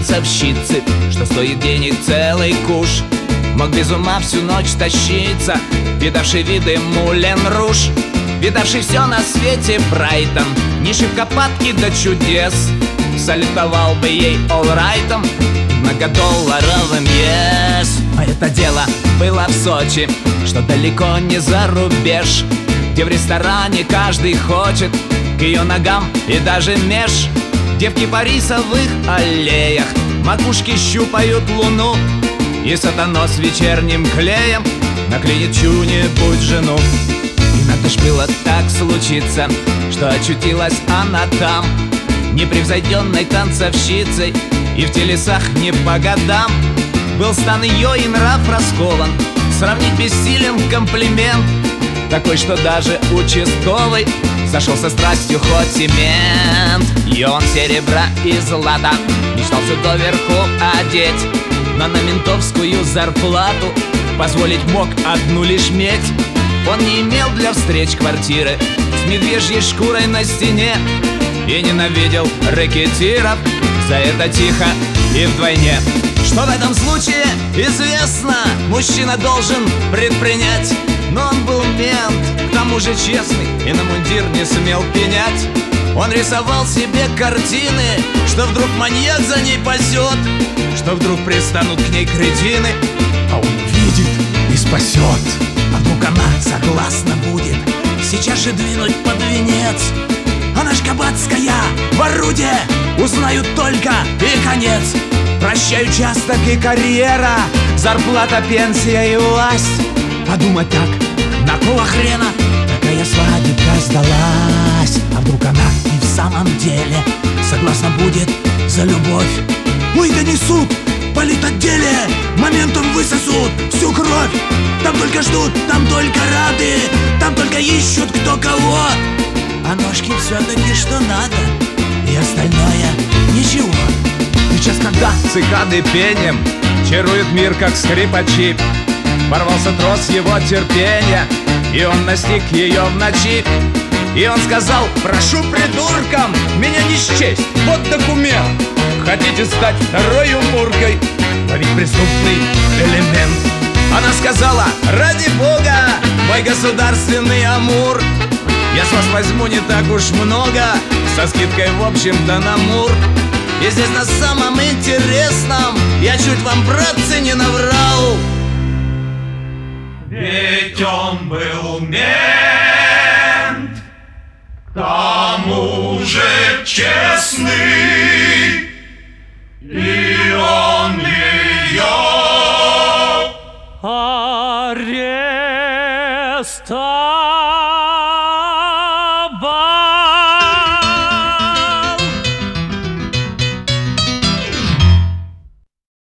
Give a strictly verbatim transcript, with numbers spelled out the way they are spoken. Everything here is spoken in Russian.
танцовщицы, что стоит денег целый куш. Мог без ума всю ночь тащиться, видавший виды Мулен Руж, видавший все на свете Брайтон, не шибко падки до чудес. Салютовал бы ей олрайтом, многодолларовым yes. А это дело было в Сочи, что далеко не за рубеж, где в ресторане каждый хочет к ее ногам и даже меж. Где в кипарисовых аллеях макушки щупают луну, и сатана с вечерним клеем наклеит чью-нибудь жену. И надо ж было так случиться, что очутилась она там, непревзойденной танцовщицей, и в телесах не по годам. Был стан ее и нрав раскован, сравнить бессилен комплимент, такой, что даже участковый зашел со страстью хоть и мент. И он серебра и злата мечтал все доверху одеть, но на ментовскую зарплату позволить мог одну лишь медь. Он не имел для встреч квартиры с медвежьей шкурой на стене и ненавидел рэкетиров за это тихо и вдвойне. Что в этом случае известно, мужчина должен предпринять, но он был мент, к тому же честный, и на мундир не смел пенять. Он рисовал себе картины, что вдруг маньяк за ней пасет, что вдруг пристанут к ней кретины, а он увидит и спасет. А вдруг она согласна будет сейчас же двинуть под венец. Она ж кабацкая, в орудие узнают только и конец. Прощай участок и карьера, зарплата, пенсия и власть. Подумать так, на кого хрена такая свадебка сдалась? А вдруг она и в самом деле согласна будет за любовь? Ой, да несут политотделе, моментом высосут всю кровь. Там только ждут, там только рады, там только ищут кто кого. А ножки все-таки что надо, и остальное ничего. Сейчас, когда цикады пением чаруют мир, как скрипачи, порвался трос его терпения, и он настиг ее в ночи. И он сказал: прошу, придуркам, меня не счесть, вот документ. Хотите стать второй Муркой, ловить преступный элемент? Она сказала: ради бога, мой государственный амур, я с вас возьму не так уж много, со скидкой в общем-то на мур. И здесь на самом интересном я чуть вам, братцы, не наврал. Ведь он был мент, к тому же честный, и он ее арестовал.